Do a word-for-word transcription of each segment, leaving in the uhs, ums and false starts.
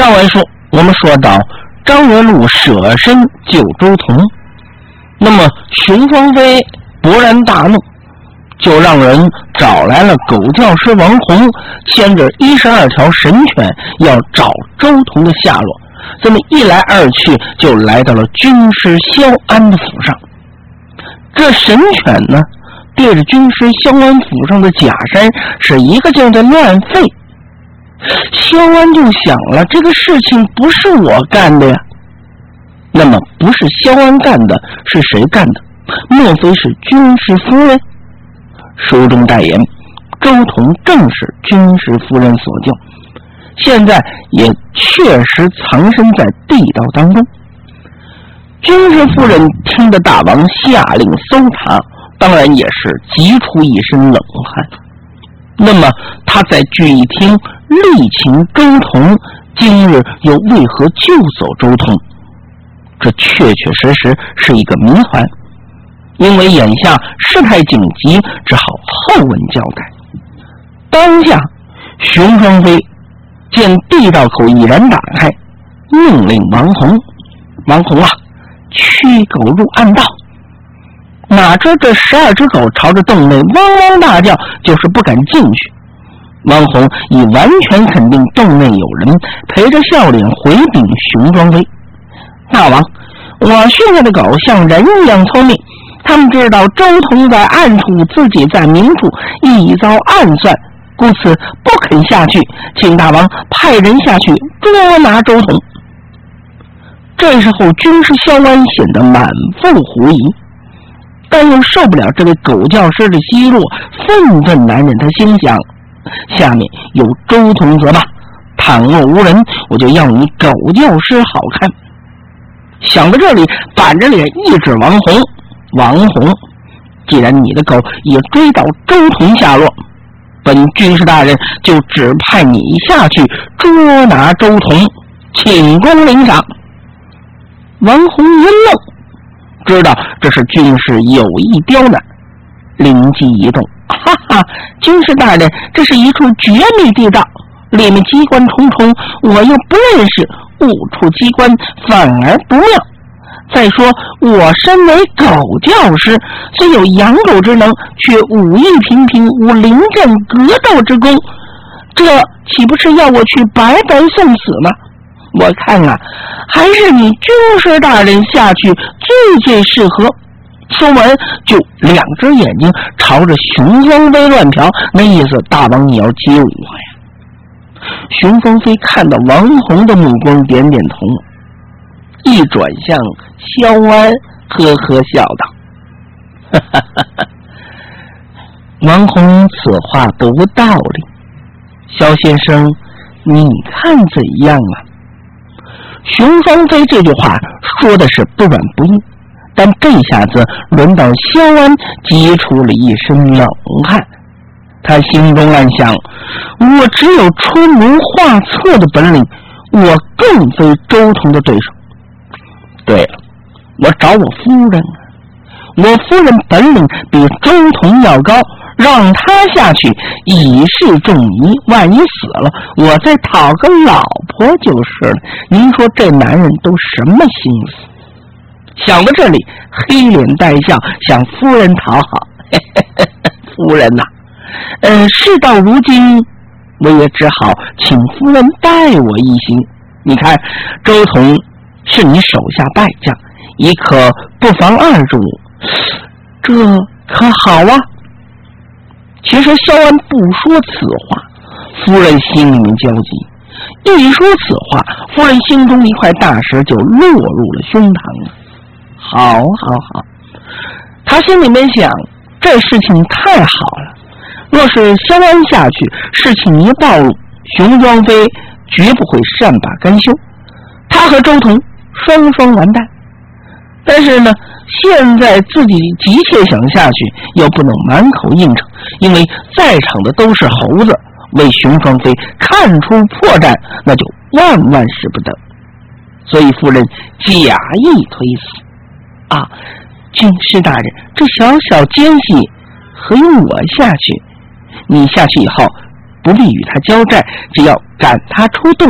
上文书我们说到张元禄舍身救周同，那么熊双飞勃然大怒，就让人找来了狗教师王弘，牵着一十二条神犬要找周同的下落。这么一来二去，就来到了军师萧安的府上。这神犬呢，对着军师萧安府上的假山是一个劲儿的乱吠。萧安就想了，这个事情不是我干的呀，那么不是萧安干的，是谁干的？莫非是军师夫人？书中代言，周同正是军师夫人所救，现在也确实藏身在地道当中。军师夫人听得大王下令搜查，当然也是急出一身冷汗。那么他在聚义厅力请周同，今日又为何救走周同？这确确实实是一个谜团，因为眼下事态紧急，只好后文交代。当下熊双飞见地道口已然打开，命令王弘：王弘啊，驱狗入暗道。哪知这十二只狗朝着洞内汪汪大叫，就是不敢进去。王弘已完全肯定洞内有人，陪着笑脸回禀熊双飞：大王，我训练的狗像人一样聪明，他们知道周同在暗处，自己在明处，一遭暗算，故此不肯下去，请大王派人下去捉拿周同。这时候军师萧安显得满腹狐疑，但又受不了这位狗教师的奚落，愤愤难忍。他心想，下面有周同则罢，倘若无人，我就要你狗教师好看。想到这里，板着脸一指王弘：王弘，既然你的狗也追到周同下落，本军师大人就指派你下去捉拿周同，请功领赏。王弘一愣，知道这是军师有意刁难，灵机一动：哈哈，军师大人，这是一处绝密地道，里面机关重重，我又不认识，误触机关反而不妙。再说我身为狗教师，虽有养狗之能，却武艺平平，无临阵格斗之功，这岂不是要我去白白送死吗？我看啊，还是你军师大人下去最最适合。说完就两只眼睛朝着熊双飞乱瞟，那意思大王你要救我呀。熊双飞看到王弘的目光，点点头，一转向萧安，呵呵笑道：哈哈哈哈，王弘此话多道理，萧先生你看怎样啊？熊双飞这句话说的是不软不硬，但这下子轮到萧安急出了一身冷汗。他心中暗想，我只有出谋划策的本领，我更非周同的对手。对了，我找我夫人，我夫人本领比周同要高，让他下去以示重疑，万一死了，我再讨个老婆就是了。您说这男人都什么心思？想到这里，黑脸带笑，向夫人讨好：嘿嘿嘿嘿，夫人呐、啊，呃，事到如今，我也只好请夫人带我一行。你看，周同是你手下败将，亦可不妨二主，这可好啊？其实萧安不说此话，夫人心里面焦急；一说此话，夫人心中一块大石就落入了胸膛了。好好好，他心里面想，这事情太好了，若是萧安下去，事情一暴露，熊双飞绝不会善罢甘休，他和周同双双完蛋。但是呢，现在自己急切想下去，又不能满口应承，因为在场的都是猴子，为熊双飞看出破绽，那就万万使不得。所以夫人假意推辞：啊，军师大人，这小小奸细何用我下去？你下去以后不必与他交战，只要赶他出洞，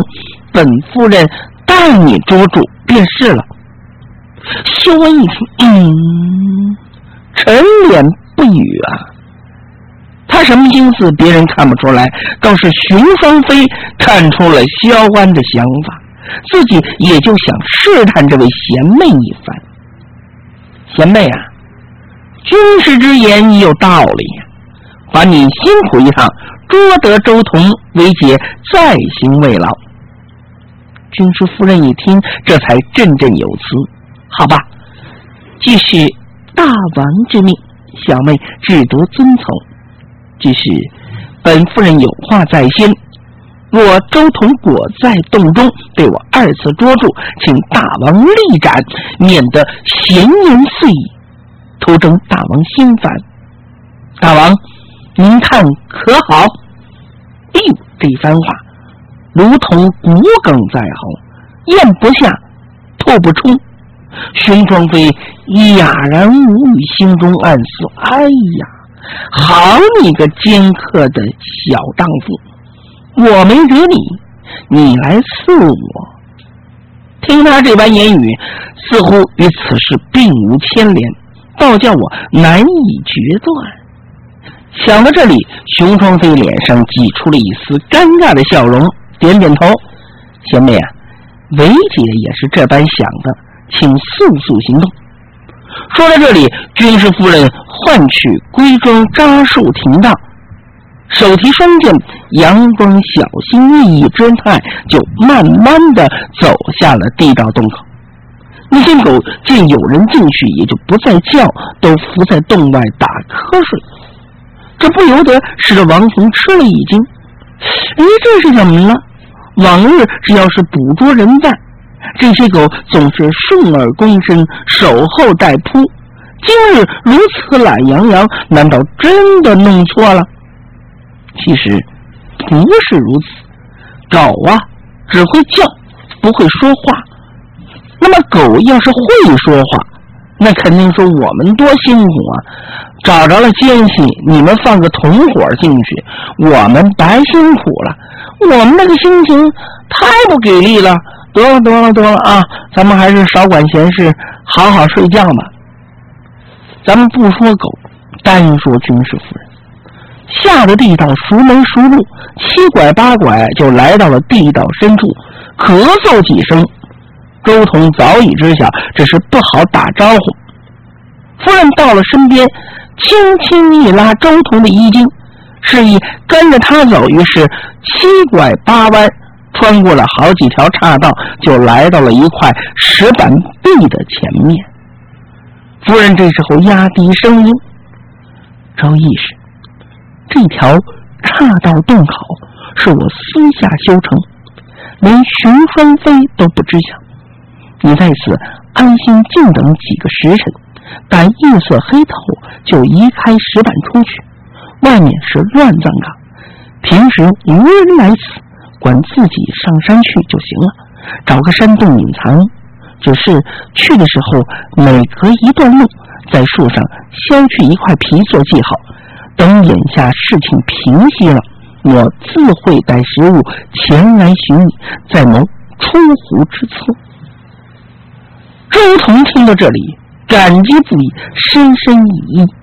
本夫人带你捉住便是了。修文一听，嗯，沉脸不语啊。他什么心思别人看不出来，倒是熊双飞看出了萧安的想法，自己也就想试探这位贤妹一番。贤妹啊，军师之言已有道理呀、啊，把你辛苦一趟，捉得周同为节，再行慰劳。军师夫人一听，这才振振有词，好吧，既是大王之命，小妹只得遵从。只是本夫人有话在先，若周同果在洞中被我二次捉住，请大王力斩，免得闲言碎语，徒增大王心烦。大王您看可好？哎呦，这番话如同骨鲠在喉，咽不下吐不出。熊双飞哑然无语，心中暗思，哎呀，好你个尖刻的小荡妇，我没惹你，你来刺我。听他这般言语，似乎与此事并无牵连，倒叫我难以决断。想到这里，熊双飞脸上挤出了一丝尴尬的笑容，点点头，贤妹啊，韦姐也是这般想的，请速速行动。说到这里，军师夫人换取龟装扎树停当，手提双剑，佯装小心翼翼之态，就慢慢的走下了地道洞口。那些狗见有人进去，也就不再叫，都伏在洞外打瞌睡。这不由得使得王红吃了一惊，哎，这是怎么了？往日只要是捕捉人犯，这些狗总是顺耳躬身，守候待扑，今日如此懒洋洋，难道真的弄错了？其实不是如此，狗啊只会叫，不会说话。那么狗要是会说话，那肯定说我们多辛苦啊，找着了奸细，你们放个同伙进去，我们白辛苦了，我们那个心情太不给力了。得了得了得了啊，咱们还是少管闲事，好好睡觉吧。咱们不说狗，单说军师夫人，下了地道熟门熟路，七拐八拐就来到了地道深处，咳嗽几声。周同早已知晓，只是不好打招呼。夫人到了身边，轻轻一拉周同的衣襟，示意跟着他走，于是七拐八弯，穿过了好几条岔道，就来到了一块石板壁的前面。夫人这时候压低声音，周义士，这条岔道洞口是我私下修成，连熊双飞都不知晓，你在此安心静等几个时辰，待夜色黑透就移开石板出去，外面是乱葬岗，平时无人来此，管自己上山去就行了，找个山洞隐藏。只是去的时候每隔一段路，在树上削去一块皮做记号，等眼下事情平息了，我自会带食物前来寻你，再谋出湖之策。周同听到这里感激不已，深深以意。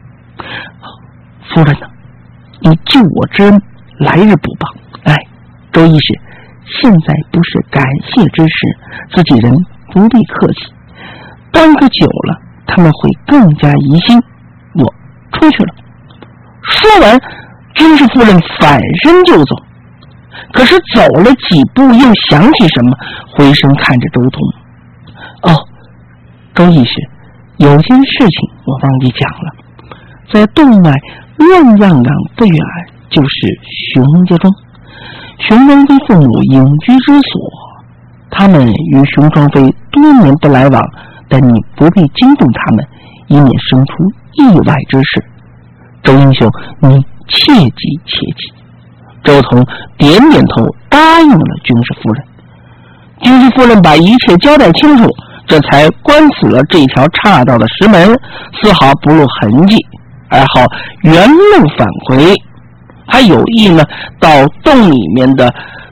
夫人呢，你救我之恩来日不报。哎，周义士，现在不是感谢之时，自己人不必客气，耽搁久了他们会更加疑心。我出去了。说完，军师夫人反身就走，可是走了几步又想起什么，回身看着周同。哦，周义士，有件事情我忘记讲了，在洞外乱葬岗不远就是熊家庄，熊双飞父母隐居之所，他们与熊双飞多年不来往，但你不必惊动他们，以免生出意外之事。周英雄，你切记切记。周同点点头，答应了军师夫人。军师夫人把一切交代清楚，这才关死了这条岔道的石门，丝毫不露痕迹，而后原路返回。还有意呢，到洞里面的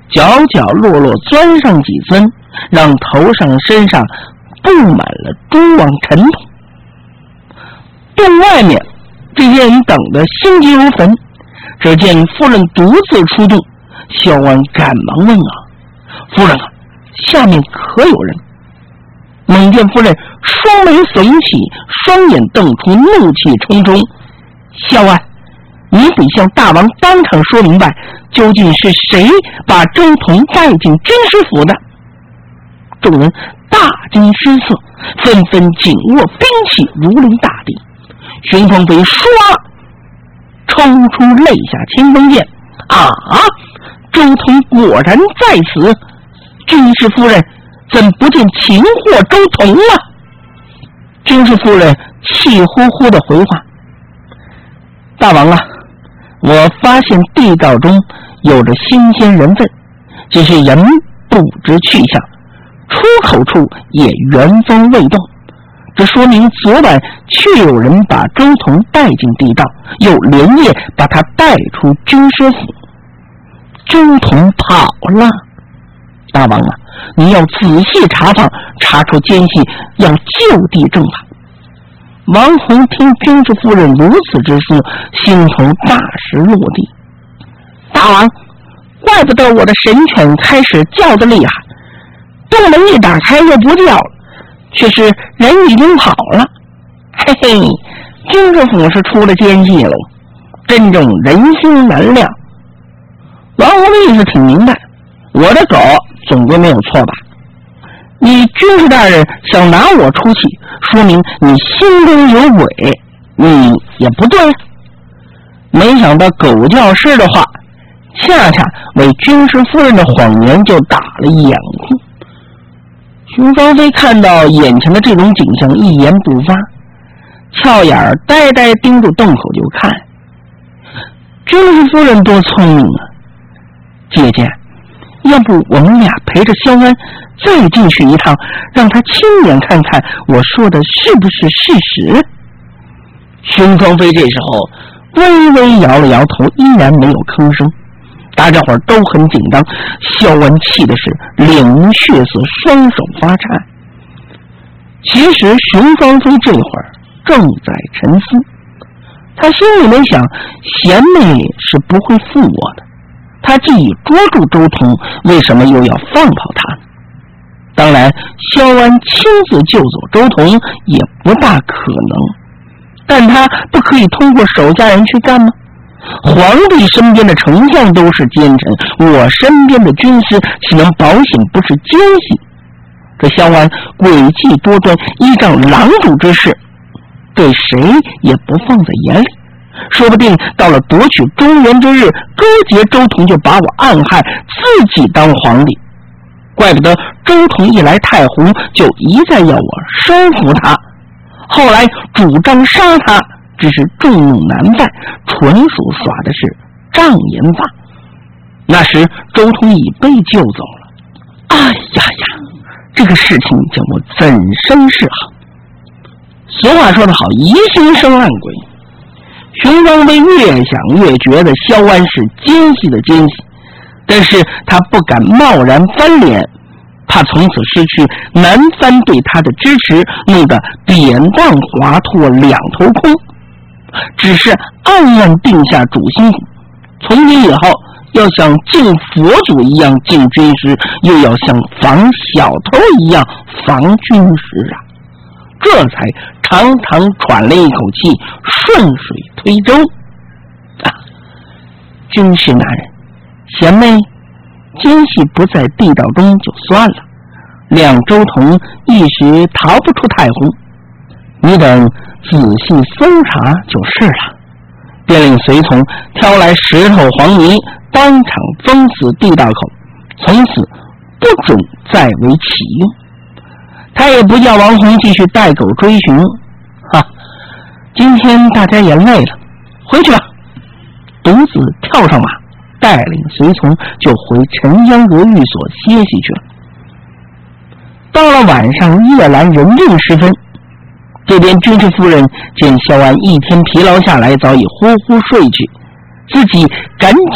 角角落落钻上几分，让头上身上布满了蛛网尘土。洞外面这些人等得心急如焚，只见夫人独自出动。萧安赶忙问啊：“夫人啊，下面可有人？”猛见夫人双眉耸起，双眼瞪出，怒气冲冲。萧安，你得向大王当场说明白，究竟是谁把周彤带进军师府的？众人大惊失色，纷纷紧握兵器，如临大敌。玄芳飞唰抽出肋下清风剑，啊！周彤果然在此，军师夫人怎不见擒获周彤啊？军师夫人气呼呼的回话：“大王啊，我发现地道中有着新鲜人份，只是人不知去向，出口处也原封未动，这说明昨晚确有人把周彤带进地道，又连夜把他带出军师府。周彤跑了，大王啊，你要仔细查访，查出奸细，要就地正法。”王弘听军师夫人如此之说，心头大石落地。大王，怪不得我的神犬开始叫得厉害，洞门一打开又不叫了，却是人已经跑了。嘿嘿，军师府是出了奸细了，真正人心难料。王弘意是挺明白，我的狗总归没有错吧？你军师大人想拿我出气，说明你心中有鬼，你也不对。没想到狗叫师的话，恰恰为军师夫人的谎言就打了掩护。熊芳菲看到眼前的这种景象，一言不发，翘眼儿呆呆盯住洞口就看。军师夫人多聪明啊！姐姐，要不我们俩陪着萧安再进去一趟，让他亲眼看看我说的是不是事实？熊芳菲这时候微微摇了摇头，依然没有吭声。大家伙都很紧张，萧安气的是脸无血色，双手发颤。其实熊芳菲这会儿正在沉思，他心里面想，贤妹是不会负我的，他既已捉住周彤，为什么又要放跑他呢？当然，萧安亲自救走周彤也不大可能，但他不可以通过手下人去干吗？皇帝身边的丞相都是奸臣，我身边的军师岂能保险不是奸细？这萧安诡计多端，依仗狼主之势，对谁也不放在眼里，说不定到了夺取中原之日，勾结周彤就把我暗害，自己当皇帝。怪不得周彤一来太湖就一再要我收服他，后来主张杀他，只是众怒难犯，纯属耍的是障眼法。那时周彤已被救走了。哎呀呀，这个事情叫我怎生是好？俗话说得好，疑心生暗鬼。熊芳菲越想越觉得萧安是奸细的奸细，但是他不敢贸然翻脸，怕从此失去南藩对他的支持，弄得扁担滑脱两头空。只是暗暗定下主心骨，从今以后要像敬佛祖一样敬军师，又要像防小偷一样防军师啊！这才长长喘了一口气，顺水推舟。啊，军师大人，贤妹，奸细不在地道中就算了，两周彤一时逃不出太湖，你等仔细搜查就是了。便令随从挑来石头黄泥，当场封死地道口，从此不准再为启用。他也不叫王弘继续带狗追寻，哈，今天大家也累了，回去吧。独自跳上马，带领随从就回沉香阁寓所歇息去了。到了晚上夜阑人静时分，这边军师夫人见萧安一天疲劳下来，早已呼呼睡去，自己赶紧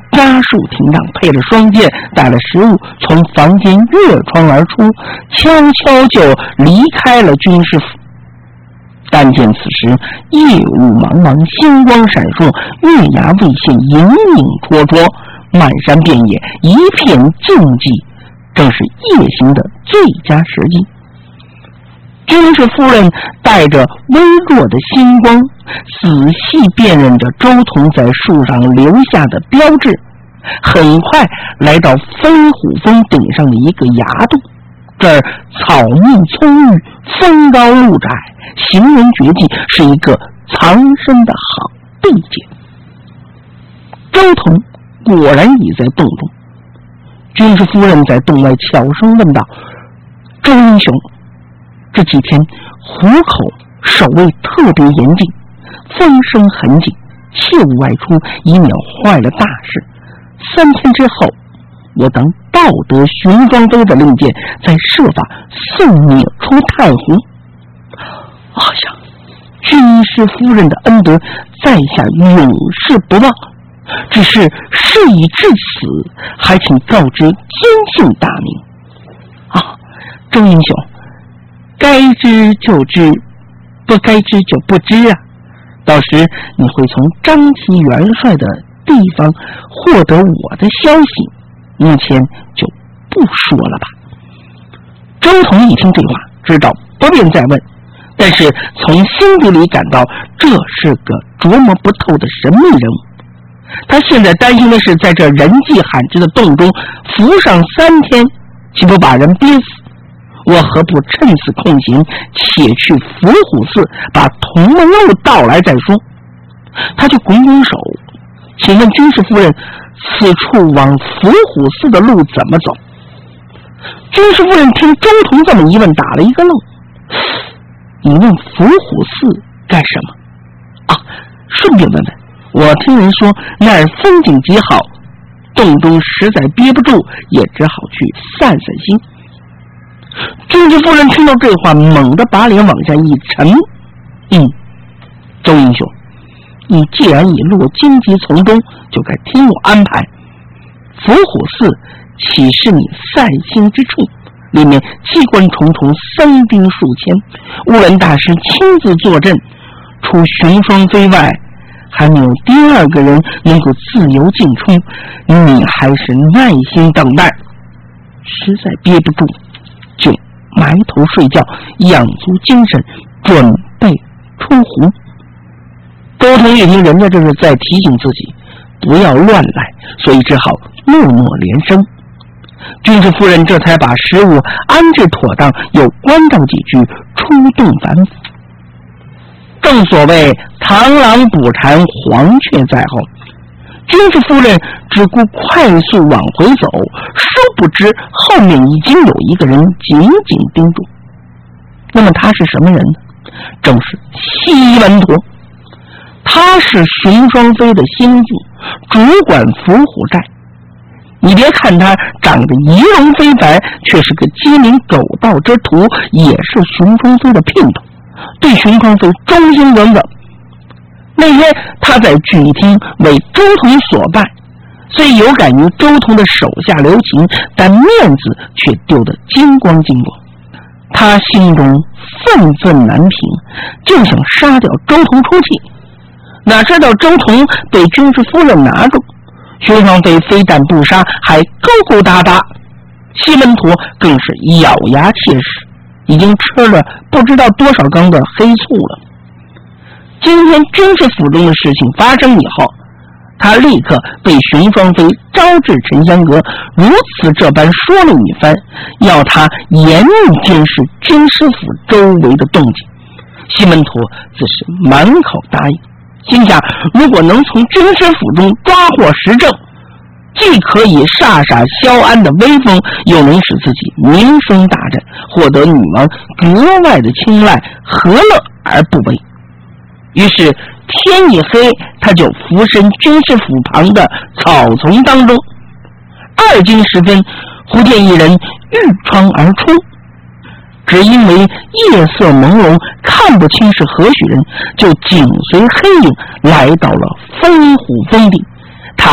扎树停当，配了双剑，带了食物，从房间越窗而出，悄悄就离开了军师府。但见此时夜雾茫茫，星光闪烁，月牙未现，影影绰绰，满山遍野一片静寂，正是夜行的最佳时机。军师夫人带着微弱的星光，仔细辨认着周彤在树上留下的标志，很快来到飞虎峰顶上的一个崖洞。这儿草密葱郁，峰高路窄，行人绝迹，是一个藏身的好地界。周彤果然已在洞中。军师夫人在洞外悄声问道：“周英雄，这几天虎口守卫特别严禁，风声很紧，切勿外出，以免坏了大事。三天之后，我当报得熊双飞的令箭，再设法送你出太湖。”哎呀，军师夫人的恩德，在下永世不忘。只是事已至此，还请告知奸姓大名。啊，周英雄，该知就知，不该知就不知啊。到时你会从张齐元帅的地方获得我的消息，目前就不说了吧。周彤一听这话，知道不便再问，但是从心底里感到这是个琢磨不透的神秘人物。他现在担心的是，在这人迹罕至的洞中浮上三天，岂不把人憋死？我何不趁此空闲，且去伏虎寺把同门路道来再说。他就拱拱手，请问军师夫人，此处往伏虎寺的路怎么走？军师夫人听周彤这么一问，打了一个愣。你问伏虎寺干什么？啊，顺便问问，我听人说那儿风景极好，洞中实在憋不住，也只好去散散心。军师夫人听到这话，猛地把脸往下一沉。嗯，周英雄，你既然已落荆棘丛中，就该听我安排。伏虎寺岂是你散心之处？里面机关重重，僧兵数千，乌兰大师亲自坐镇，除熊双飞外，还没有第二个人能够自由进出，你还是耐心等待。实在憋不住，就埋头睡觉，养足精神，准备出湖。周彤一听人家这是在提醒自己不要乱来，所以只好默默连声。军师夫人这才把食物安置妥当，又关照几句，出洞反腐。正所谓螳螂捕蝉，黄雀在后。军师夫人只顾快速往回走，殊不知后面已经有一个人紧紧盯住。那么他是什么人呢？正是西门陀。他是熊双飞的心腹，主管伏虎寨。你别看他长得仪容非凡，却是个鸡鸣狗盗之徒，也是熊双飞的姘头，对熊双飞忠心耿耿。那天他在聚义厅为周彤所败，虽有感于周彤的手下留情，但面子却丢得精光精光。他心中愤愤难平，就想杀掉周彤出气。哪知道周彤被军师夫人拿住，熊双飞非但不杀，还勾勾搭搭。西门陀更是咬牙切齿，已经吃了不知道多少缸的黑醋了。今天军师府中的事情发生以后，他立刻被熊双飞招至沉香阁，如此这般说了一番，要他严密监视军师府周围的动静。西门陀自是满口答应，心想如果能从军师府中抓获实证，既可以飒飒萧安的威风，又能使自己名声大振，获得女王格外的青睐，何乐而不为？于是天一黑，他就伏身军师府旁的草丛当中。二更时分，忽见一人御窗而出，只因为夜色朦胧，看不清是何许人，就紧随黑影来到了飞虎峰顶。他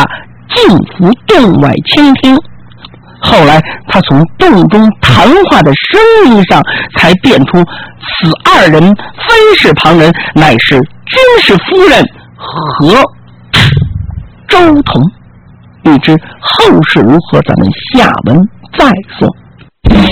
进伏洞外倾听。后来他从洞中谈话的声音上才辨出此二人非是旁人，乃是军事夫人和周同。欲知后事如何，咱们下文再说。